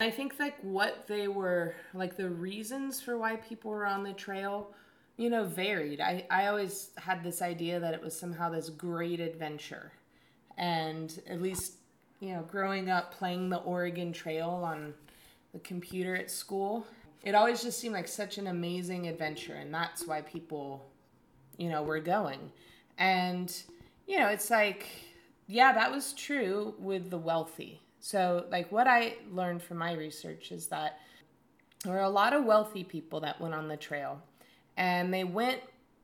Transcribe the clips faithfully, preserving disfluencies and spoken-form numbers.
I think like what they were, like the reasons for why people were on the trail, you know, varied. I, I always had this idea that it was somehow this great adventure. And at least, you know, growing up playing the Oregon Trail on the computer at school, it always just seemed like such an amazing adventure. And that's why people, you know, were going. And, you know, it's like, yeah, that was true with the wealthy. So, like, what I learned from my research is that there were a lot of wealthy people that went on the trail, and they went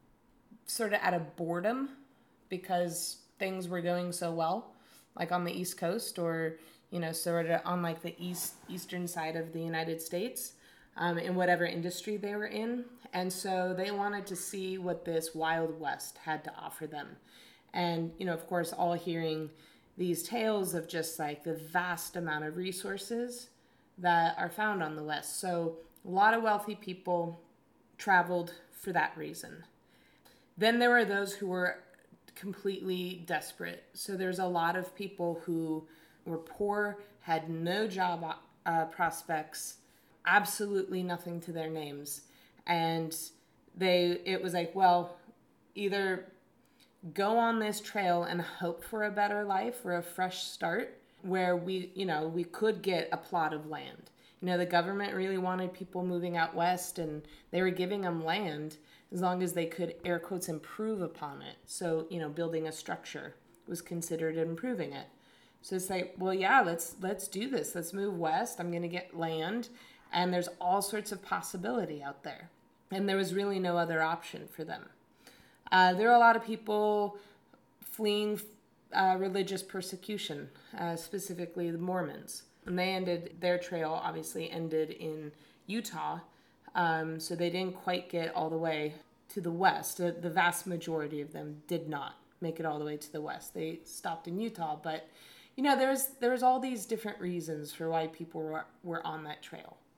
sort of out of boredom because things were going so well, like on the East Coast or, you know, sort of on like the east eastern side of the United States, um, in whatever industry they were in. And so they wanted to see what this Wild West had to offer them. And, you know, of course, all hearing these tales of just like the vast amount of resources that are found on the West. So a lot of wealthy people traveled for that reason. Then there were those who were completely desperate. So there's a lot of people who were poor, had no job uh, prospects, absolutely nothing to their names. And they, it was like, well, either go on this trail and hope for a better life or a fresh start where we, you know, we could get a plot of land. You know, the government really wanted people moving out west, and they were giving them land as long as they could, air quotes, improve upon it. So, you know, building a structure was considered improving it. So it's like, well, yeah, let's let's do this. Let's move west. I'm going to get land, and there's all sorts of possibility out there. And there was really no other option for them. Uh, there are a lot of people fleeing uh, religious persecution, uh, specifically the Mormons. And they ended, their trail obviously ended in Utah, um, so they didn't quite get all the way to the west. The, the vast majority of them did not make it all the way to the west. They stopped in Utah, but you know, there's there's all these different reasons for why people were, were on that trail.